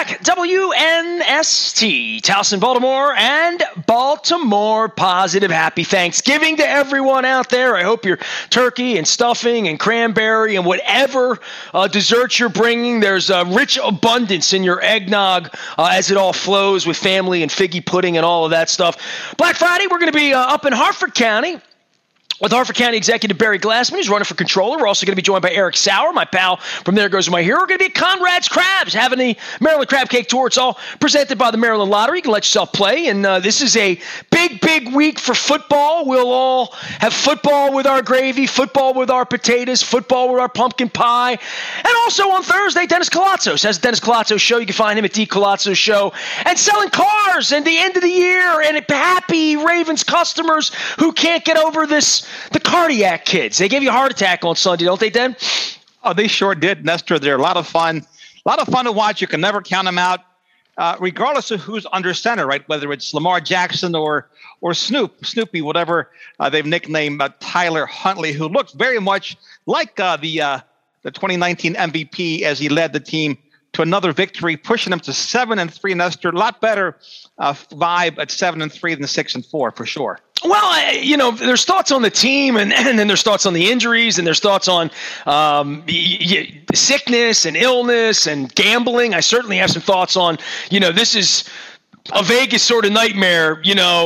back. WNST, Towson, Baltimore, and Baltimore Positive. Happy Thanksgiving to everyone out there. I hope your turkey and stuffing and cranberry and whatever desserts you're bringing, there's a rich abundance in your eggnog as it all flows with family and figgy pudding and all of that stuff. Black Friday, we're going to be up in Harford County with Harford County Executive Barry Glassman, who's running for controller. We're also going to be joined by Eric Sauer, my pal from There Goes My Hero. We're going to be at Conrad's Crabs, having the Maryland Crab Cake Tour. It's all presented by the Maryland Lottery. You can let yourself play. And this is a big week for football. We'll all have football with our gravy, football with our potatoes, football with our pumpkin pie. And also on Thursday, Dennis Colazzos has the Dennis Colazzos Show. You can find him at D. Colazzos Show. And selling cars and the end of the year and happy Ravens customers who can't get over this. The cardiac kids. They gave you a heart attack on Sunday, don't they, Den? Oh, they sure did, Nestor. They're a lot of fun. A lot of fun to watch. You can never count them out, regardless of who's under center, right? Whether it's Lamar Jackson or Snoopy, whatever they've nicknamed Tyler Huntley, who looks very much like the 2019 MVP as he led the team to another victory, pushing them to 7-3. Nestor, a lot better vibe at 7-3 than 6-4 for sure. Well, there's thoughts on the team, and then there's thoughts on the injuries, and there's thoughts on sickness and illness and gambling. I certainly have some thoughts on, this is a Vegas sort of nightmare.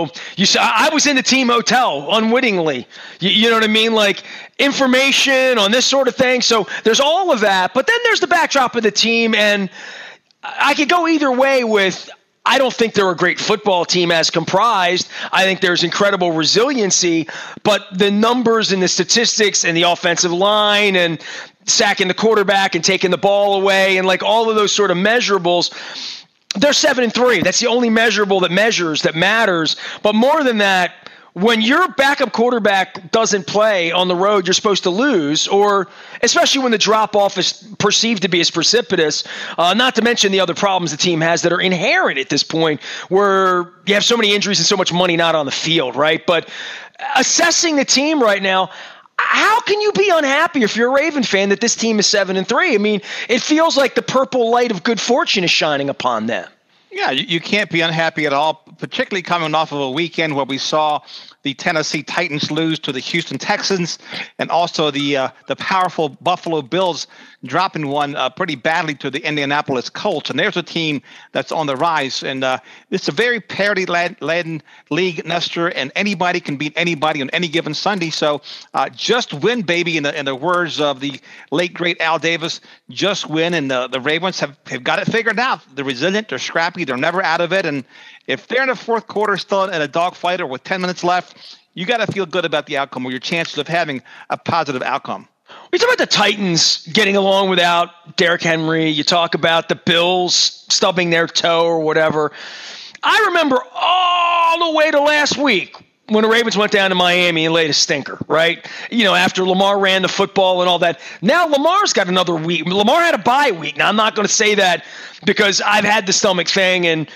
I was in the team hotel unwittingly. You know what I mean? Like information on this sort of thing. So there's all of that. But then there's the backdrop of the team, and I could go either way with – I don't think they're a great football team as comprised. I think there's incredible resiliency, but the numbers and the statistics and the offensive line and sacking the quarterback and taking the ball away and like all of those sort of measurables, they're 7-3. That's the only measurable that matters. But more than that, when your backup quarterback doesn't play on the road, you're supposed to lose, or especially when the drop-off is perceived to be as precipitous, not to mention the other problems the team has that are inherent at this point, where you have so many injuries and so much money not on the field, right? But assessing the team right now, how can you be unhappy if you're a Raven fan that this team is 7-3? I mean, it feels like the purple light of good fortune is shining upon them. Yeah, you can't be unhappy at all, particularly coming off of a weekend where we saw the Tennessee Titans lose to the Houston Texans, and also the powerful Buffalo Bills dropping one pretty badly to the Indianapolis Colts. And there's a team that's on the rise. And it's a very parity-laden league, Nestor, and anybody can beat anybody on any given Sunday. So just win, baby, in the words of the late, great Al Davis, just win. And the Ravens have got it figured out. They're resilient. They're scrappy. They're never out of it. And if they're in the fourth quarter still in a dogfight or with 10 minutes left, you got to feel good about the outcome or your chances of having a positive outcome. We talk about the Titans getting along without Derrick Henry. You talk about the Bills stubbing their toe or whatever. I remember all the way to last week when the Ravens went down to Miami and laid a stinker, right? After Lamar ran the football and all that. Now Lamar's got another week. Lamar had a bye week. Now, I'm not going to say that because I've had the stomach thing, and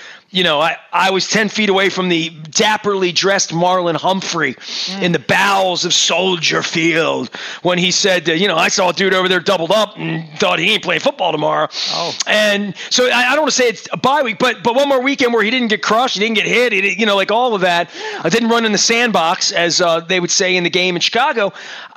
I was 10 feet away from the dapperly dressed Marlon Humphrey in the bowels of Soldier Field when he said, I saw a dude over there doubled up and thought he ain't playing football tomorrow. Oh. And so I don't want to say it's a bye week, but one more weekend where he didn't get crushed, he didn't get hit, he didn't, like all of that. I didn't run in the sandbox, as they would say in the game in Chicago.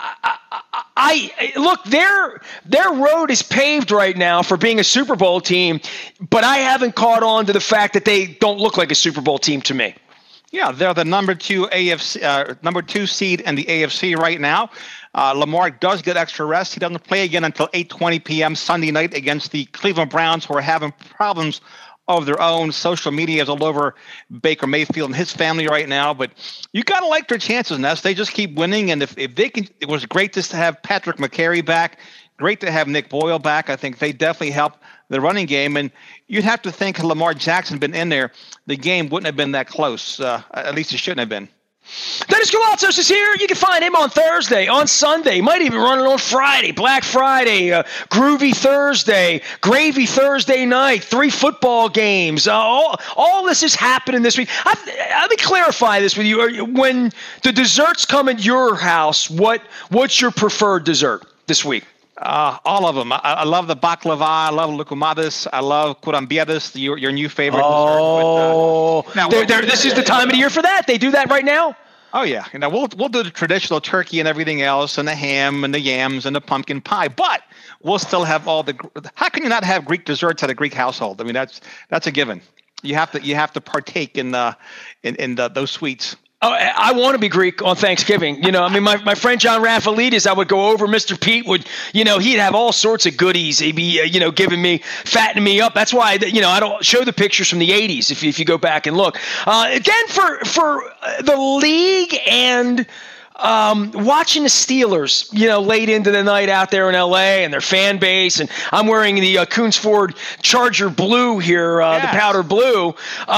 Look, their road is paved right now for being a Super Bowl team, but I haven't caught on to the fact that they don't look like a Super Bowl team to me. Yeah, they're the number two seed in the AFC right now. Lamar does get extra rest. He doesn't play again until 8:20 p.m. Sunday night against the Cleveland Browns, who are having problems of their own. Social media is all over Baker Mayfield and his family right now, but you got to like their chances, Ness. They just keep winning, and if they can, it was great just to have Patrick McCary back, great to have Nick Boyle back. I think they definitely help the running game, and you'd have to think had Lamar Jackson been in there, the game wouldn't have been that close. At least it shouldn't have been. Dennis Colazzos is here. You can find him on Thursday, on Sunday. Might even run it on Friday, Black Friday, Groovy Thursday, Gravy Thursday night, 3 football games. All this is happening this week. Let me clarify this with you. When the desserts come at your house, what's your preferred dessert this week? All of them. I love the baklava. I love lukumatis. I love kurambietis, your new favorite dessert. This is the time of the year for that. They do that right now? Oh, yeah. We'll do the traditional turkey and everything else, and the ham and the yams and the pumpkin pie, but we'll still have all the – how can you not have Greek desserts at a Greek household? I mean, that's a given. You have to partake in those sweets. Oh, I want to be Greek on Thanksgiving. My friend John Raffalidis, I would go over. Mr. Pete would, he'd have all sorts of goodies. He'd be, fattening me up. That's why, I don't show the pictures from the 80s if you go back and look. Again, for the league and watching the Steelers, late into the night out there in L.A. and their fan base. And I'm wearing the Coons Ford Charger blue here, the powder blue.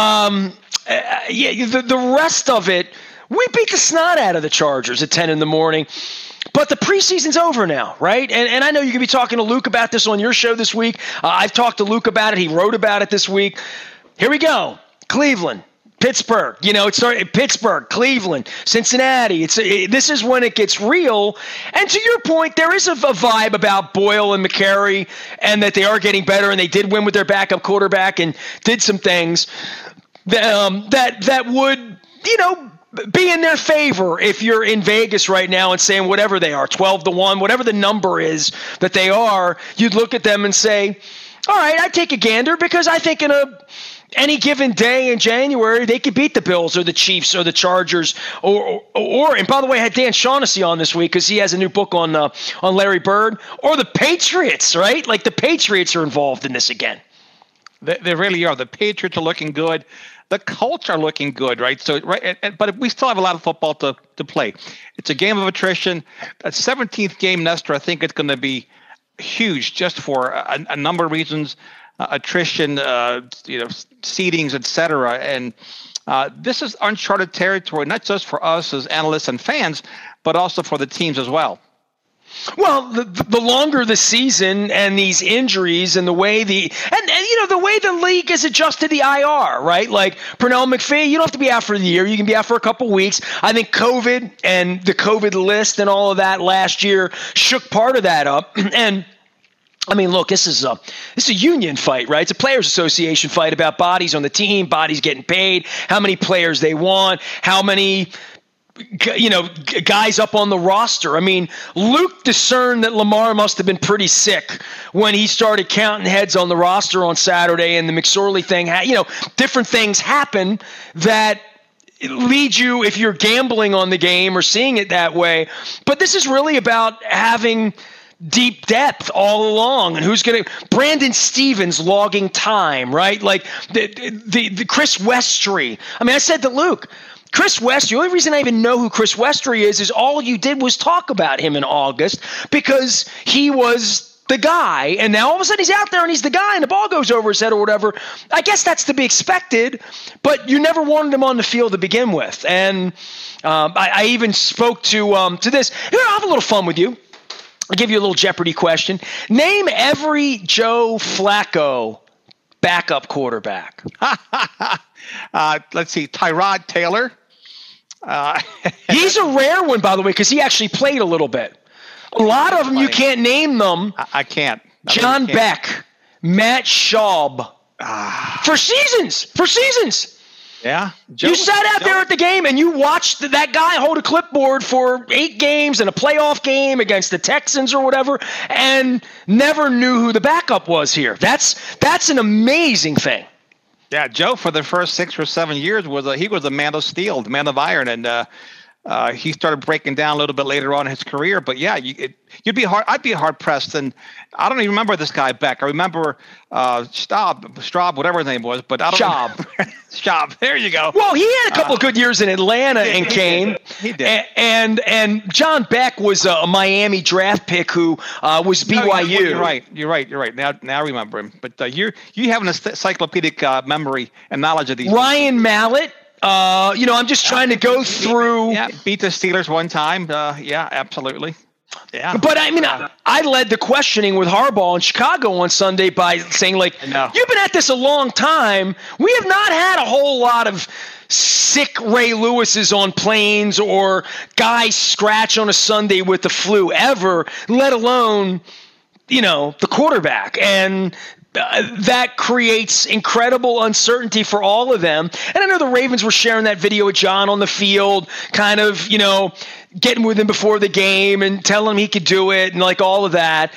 The rest of it, we beat the snot out of the Chargers at 10 in the morning. But the preseason's over now, right? And I know you're going to be talking to Luke about this on your show this week. I've talked to Luke about it. He wrote about it this week. Here we go. Cleveland, Pittsburgh. It started Pittsburgh, Cleveland, Cincinnati. This is when it gets real. And to your point, there is a vibe about Boyle and McCary and that they are getting better, and they did win with their backup quarterback and did some things that would, be in their favor if you're in Vegas right now and saying whatever they are, 12-1, whatever the number is that they are, you'd look at them and say, all right, I'd take a gander because I think any given day in January, they could beat the Bills or the Chiefs or the Chargers or and by the way, I had Dan Shaughnessy on this week because he has a new book on Larry Bird, or the Patriots, right? Like the Patriots are involved in this again. They really are. The Patriots are looking good. The Colts are looking good, right? So, right, but we still have a lot of football to play. It's a game of attrition. That 17th game, Nestor, I think it's going to be huge just for a number of reasons, attrition, seedings, et cetera. And this is uncharted territory, not just for us as analysts and fans, but also for the teams as well. Well, the longer the season and these injuries and the way the way the league has adjusted the IR, right? Like Pernell McPhee, you don't have to be out for the year. You can be out for a couple weeks. I think COVID and the COVID list and all of that last year shook part of that up. And I mean, look, this is a union fight, right? It's a players association fight about bodies on the team, bodies getting paid, how many players they want, how many guys up on the roster. I mean, Luke discerned that Lamar must have been pretty sick when he started counting heads on the roster on Saturday, and the McSorley thing, different things happen that lead you, if you're gambling on the game or seeing it that way. But this is really about having deep depth all along, and who's going to Brandon Stevens logging time, right? Like the Chris Westry. I mean, I said to Luke, Chris Westry, the only reason I even know who Chris Westry is all you did was talk about him in August because he was the guy, and now all of a sudden he's out there and he's the guy and the ball goes over his head or whatever. I guess that's to be expected, but you never wanted him on the field to begin with. And I even spoke to this. Here, I'll have a little fun with you. I'll give you a little Jeopardy question. Name every Joe Flacco backup quarterback. Let's see, Tyrod Taylor. He's a rare one, by the way, because he actually played a little bit. A lot of them, you can't name them. I can't. John Beck, Matt Schaub. For seasons. Yeah. You sat out there at the game and you watched that guy hold a clipboard for 8 games and a playoff game against the Texans or whatever, and never knew who the backup was here. That's an amazing thing. Yeah, Joe, for the first 6 or 7 years, he was a man of steel, the man of iron, and he started breaking down a little bit later on in his career. But yeah, I'd be hard pressed, and I don't even remember this guy Beck. I remember Straub, whatever his name was, but I don't know. Schaub. There you go. Well, he had a couple of good years in Atlanta and Kane. He did. And John Beck was a Miami draft pick who was BYU. No, you're right. Now I remember him. But you have an encyclopedic memory and knowledge of these. Ryan Mallett. I'm just trying to go through. Yeah, beat the Steelers one time. Yeah, absolutely. Yeah. But I mean, I led the questioning with Harbaugh in Chicago on Sunday by saying, like, you've been at this a long time. We have not had a whole lot of sick Ray Lewises on planes or guys scratch on a Sunday with the flu ever, let alone the quarterback. And that creates incredible uncertainty for all of them. And I know the Ravens were sharing that video with John on the field, kind of, getting with him before the game and telling him he could do it and like all of that.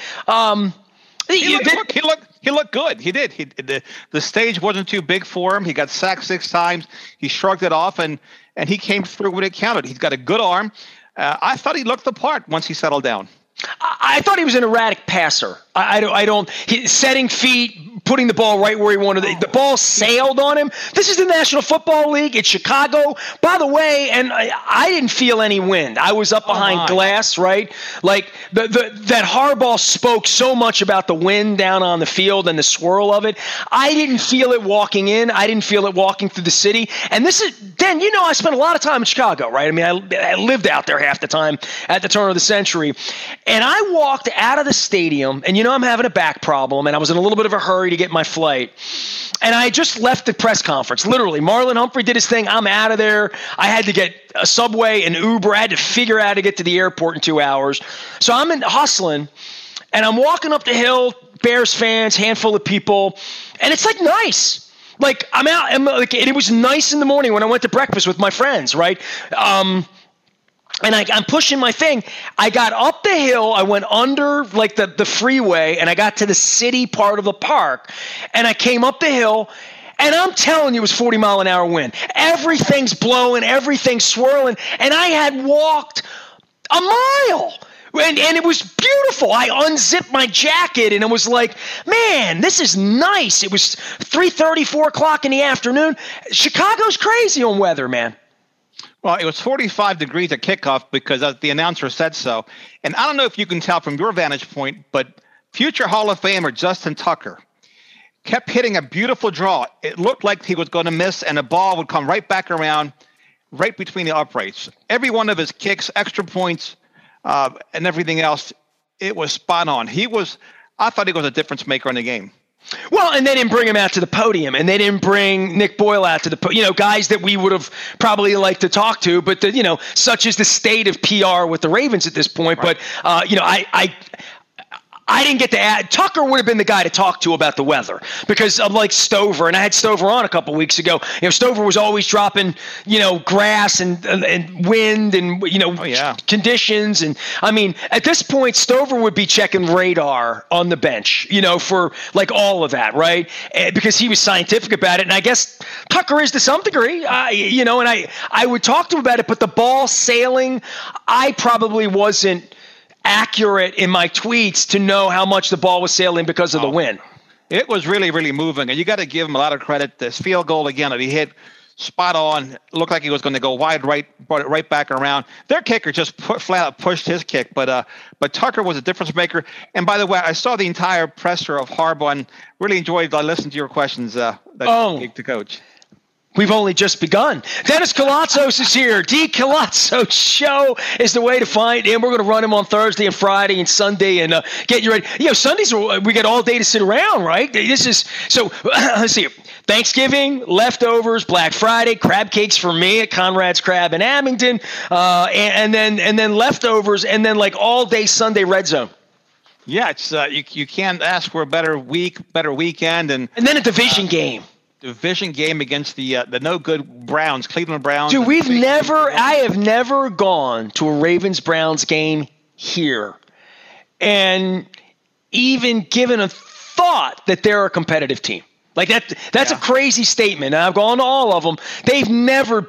He looked good. He did. The stage wasn't too big for him. He got sacked 6 times. He shrugged it off, and he came through when it counted. He's got a good arm. I thought he looked the part once he settled down. I thought he was an erratic passer. Setting feet, putting the ball right where he wanted. The ball sailed on him. This is the National Football League. It's Chicago. By the way, and I didn't feel any wind. I was up behind glass, right? Like that Harbaugh spoke so much about the wind down on the field and the swirl of it. I didn't feel it walking in. I didn't feel it walking through the city. And this is, Dan, I spent a lot of time in Chicago, right? I mean, I lived out there half the time at the turn of the century. And I walked out of the stadium, and I'm having a back problem, and I was in a little bit of a hurry to get my flight. And I just left the press conference, literally. Marlon Humphrey did his thing. I'm out of there. I had to get a subway, an Uber. I had to figure out how to get to the airport in 2 hours. So I'm hustling, and I'm walking up the hill, Bears fans, handful of people, and it's like nice. Like I'm out, and it was nice in the morning when I went to breakfast with my friends, right? And I'm pushing my thing. I got up the hill. I went under like the freeway, and I got to the city part of the park. And I came up the hill, and I'm telling you, it was 40-mile-an-hour wind. Everything's blowing, everything's swirling, and I had walked a mile. And it was beautiful. I unzipped my jacket, and it was like, man, this is nice. It was 3:30, 4 o'clock in the afternoon. Chicago's crazy on weather, man. Well, it was 45 degrees at kickoff because the announcer said so. And I don't know if you can tell from your vantage point, but future Hall of Famer Justin Tucker kept hitting a beautiful draw. It looked like he was going to miss, and the ball would come right back around, right between the uprights. Every one of his kicks, extra points, and everything else, it was spot on. I thought he was a difference maker in the game. Well, and they didn't bring him out to the podium, and they didn't bring Nick Boyle out to the guys that we would have probably liked to talk to, but such is the state of PR with the Ravens at this point. Right. But I didn't get to add. Tucker would have been the guy to talk to about the weather because of like Stover, and I had Stover on a couple weeks ago. Stover was always dropping, grass and wind and conditions, and I mean at this point Stover would be checking radar on the bench, for like all of that, right? Because he was scientific about it, and I guess Tucker is to some degree, and I would talk to him about it, but the ball sailing, I probably wasn't accurate in my tweets to know how much the ball was sailing because of the wind. It was really, really moving, and you got to give him a lot of credit. This field goal again that he hit spot on, looked like he was going to go wide right, brought it right back around. Their kicker just flat out pushed his kick, but Tucker was a difference maker. And by the way, I saw the entire presser of Harbaugh and really enjoyed listening to your questions to Coach. We've only just begun. Dennis Kalatzos is here. D. Kalatzos Show is the way to find him. We're going to run him on Thursday and Friday and Sunday and get you ready. Sundays we get all day to sit around, right? This is so. Let's see. Thanksgiving, leftovers, Black Friday, crab cakes for me at Conrad's Crab in Abington, and then leftovers, and then like all day Sunday Red Zone. Yeah, it's you can't ask for a better weekend, and then a division game. Division game against the no good Browns, Cleveland Browns. Dude, I have never gone to a Ravens Browns game here and even given a thought that they're a competitive team. Like that's a crazy statement. And I've gone to all of them. They've never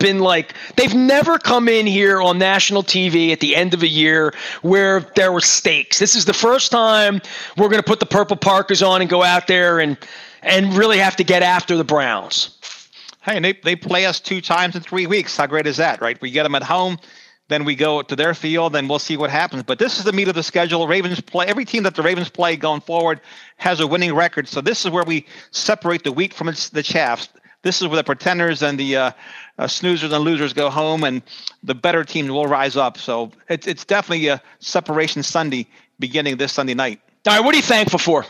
come in here on national TV at the end of a year where there were stakes. This is the first time we're going to put the purple parkas on and go out there and really have to get after the Browns. Hey, and they play us 2 times in 3 weeks. How great is that, right? We get them at home, then we go to their field, and we'll see what happens. But this is the meat of the schedule. Ravens play. Every team that the Ravens play going forward has a winning record. So this is where we separate the wheat from the chaff. This is where the pretenders and the snoozers and losers go home, and the better teams will rise up. So it's definitely a separation Sunday beginning this Sunday night. All right, what are you thankful for?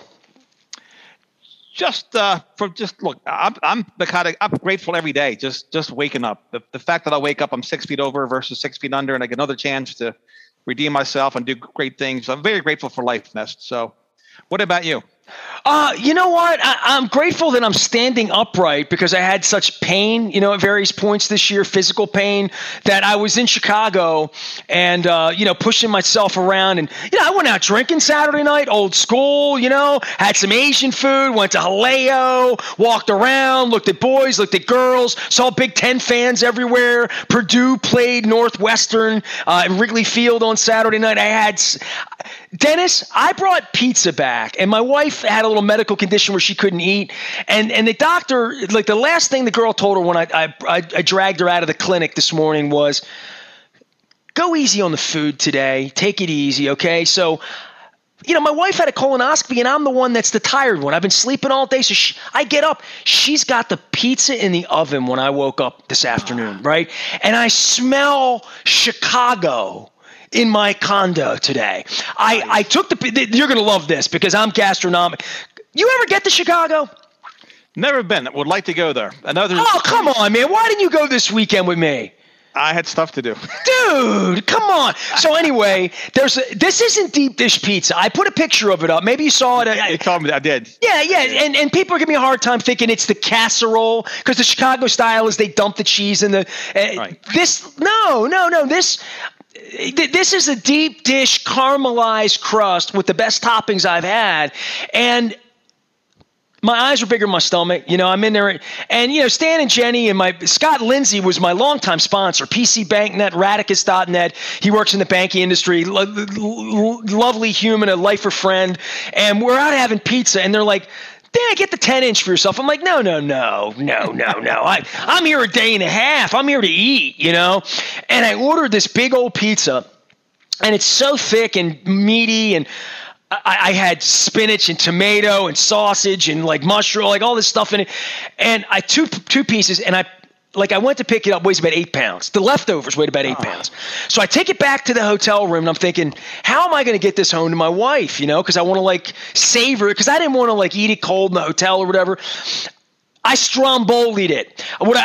Look, I'm grateful every day. Just waking up. The fact that I wake up, I'm 6 feet over versus 6 feet under, and I get another chance to redeem myself and do great things. I'm very grateful for life, Nest. So What about you? You know what? I'm grateful that I'm standing upright because I had such pain, at various points this year, physical pain, that I was in Chicago and, pushing myself around. And, I went out drinking Saturday night, old school, had some Asian food, went to Haleo, walked around, looked at boys, looked at girls, saw Big Ten fans everywhere. Purdue played Northwestern at Wrigley Field on Saturday night. Dennis, I brought pizza back, and my wife had a little medical condition where she couldn't eat, and the doctor, like the last thing the girl told her when I dragged her out of the clinic this morning was, go easy on the food today, take it easy, okay? So, my wife had a colonoscopy, and I'm the one that's the tired one. I've been sleeping all day, so I get up. She's got the pizza in the oven when I woke up this afternoon, right? And I smell Chicago in my condo today. I took you're going to love this because I'm gastronomic. You ever get to Chicago? Never been. Would like to go there. Oh, come on, man. Why didn't you go this weekend with me? I had stuff to do. Dude, come on. So anyway, this isn't deep dish pizza. I put a picture of it up. Maybe you saw it. You told me I did. Yeah. And people are giving me a hard time thinking it's the casserole because the Chicago style is they dump the cheese in the right. This is a deep dish caramelized crust with the best toppings I've had. And my eyes were bigger than my stomach. I'm in there. And, Stan and Jenny and Scott Lindsay was my longtime sponsor, PC BankNet, Radicus.net. He works in the banking industry. Lovely human, a lifer friend. And we're out having pizza. And they're like, Dan, get the 10-inch for yourself. I'm like, no. I'm here a day and a half. I'm here to eat, And I ordered this big old pizza, and it's so thick and meaty, and I had spinach and tomato and sausage and like mushroom, like all this stuff in it. And I two pieces, and I went to pick it up, weighs about 8 pounds. The leftovers weighed about 8 pounds. So I take it back to the hotel room, and I'm thinking, how am I going to get this home to my wife, because I want to savor it, because I didn't want to eat it cold in the hotel or whatever. I strombolied it.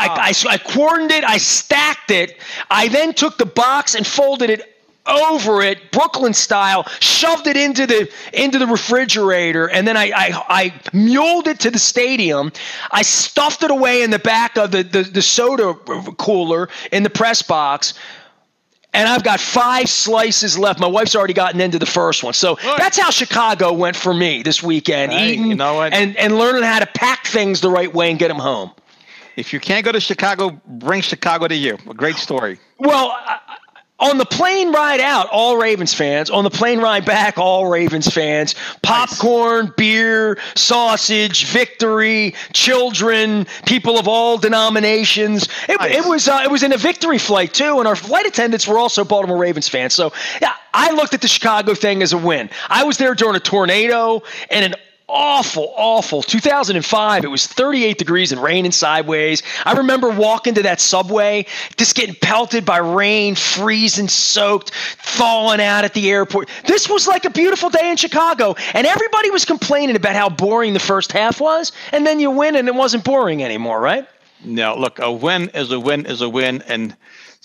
I cordoned it. I stacked it. I then took the box and folded it over it, Brooklyn style, shoved it into the refrigerator, and then I muled it to the stadium. I stuffed it away in the back of the soda cooler in the press box, and I've got 5 slices left. My wife's already gotten into the first one. So that's how Chicago went for me this weekend, eating and learning how to pack things the right way and get them home. If you can't go to Chicago, bring Chicago to you. A great story. Well, on the plane ride out, all Ravens fans. On the plane ride back, all Ravens fans. Popcorn, beer, sausage, victory, children, people of all denominations. It was in a victory flight too, and our flight attendants were also Baltimore Ravens fans. So yeah, I looked at the Chicago thing as a win. I was there during a tornado and an awful 2005. It was 38 degrees and raining sideways. I remember walking to that subway, just getting pelted by rain, freezing, soaked, falling out at the airport. This was like a beautiful day in Chicago, and everybody was complaining about how boring the first half was, and then you win and it wasn't boring anymore, right? No, look, a win is a win is a win, and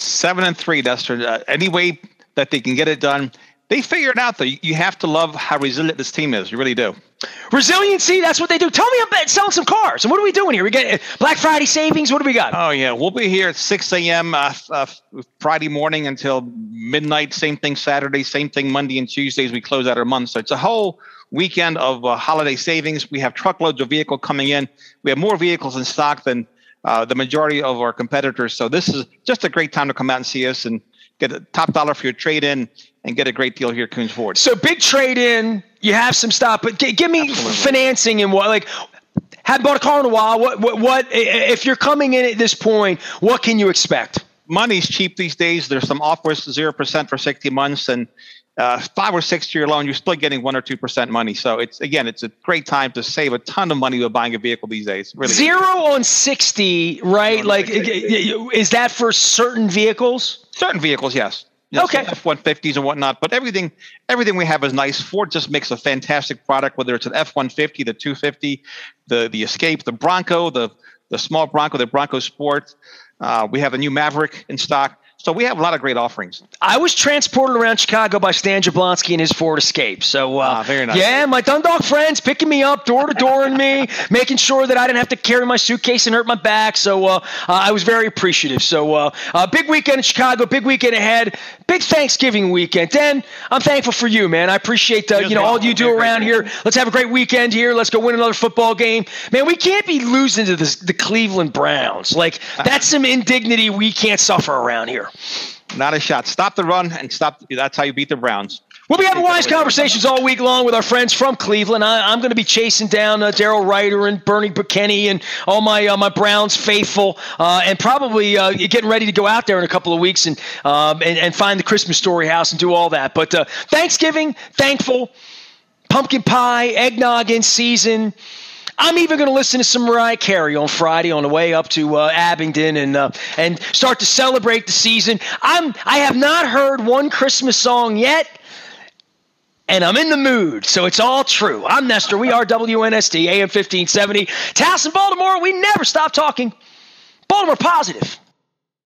7-3, Dustin, any way that they can get it done. They figured out, though. You have to love how resilient this team is. You really do. Resiliency, that's what they do. Tell me about selling some cars. And what are we doing here? We get Black Friday savings. What do we got? Oh, yeah. We'll be here at 6 a.m. Friday morning until midnight. Same thing Saturday. Same thing Monday and Tuesdays. We close out our month. So it's a whole weekend of holiday savings. We have truckloads of vehicles coming in. We have more vehicles in stock than the majority of our competitors. So this is just a great time to come out and see us and get a top dollar for your trade-in and get a great deal here at Koons Ford. So big trade-in, you have some stock, but give me financing and what, haven't bought a car in a while. What if you're coming in at this point, what can you expect? Money's cheap these days. There's some offers 0% for 60 months and 5 or 6 year loan. You're still getting 1 or 2% money. So it's a great time to save a ton of money with buying a vehicle these days. Really. 0 on 60, right? Is that for certain vehicles? Certain vehicles, yes. Okay. F-150s and whatnot, but everything we have is nice. Ford just makes a fantastic product, whether it's an F-150, the 250, the Escape, the Bronco, the small Bronco, the Bronco Sport. We have a new Maverick in stock. So we have a lot of great offerings. I was transported around Chicago by Stan Jablonski and his Ford Escape. So, very nice. Yeah, my Dundalk friends picking me up, door to door, and me making sure that I didn't have to carry my suitcase and hurt my back. So I was very appreciative. So big weekend in Chicago, big weekend ahead, big Thanksgiving weekend. Dan, I'm thankful for you, man. I appreciate all you do around here. Let's have a great weekend here. Let's go win another football game, man. We can't be losing to the Cleveland Browns. Like that's some indignity we can't suffer around here. Not a shot. Stop the run and stop. That's how you beat the Browns. We'll be having wise conversations all week long with our friends from Cleveland. I'm going to be chasing down Daryl Ryder and Bernie Buchanan and all my Browns faithful, and probably getting ready to go out there in a couple of weeks and find the Christmas Story house and do all that. But Thanksgiving, thankful, pumpkin pie, eggnog in season. I'm even going to listen to some Mariah Carey on Friday on the way up to Abingdon and start to celebrate the season. I have not heard one Christmas song yet, and I'm in the mood, so it's all true. I'm Nestor. We are WNSD, AM 1570. Towson, Baltimore, we never stop talking. Baltimore positive.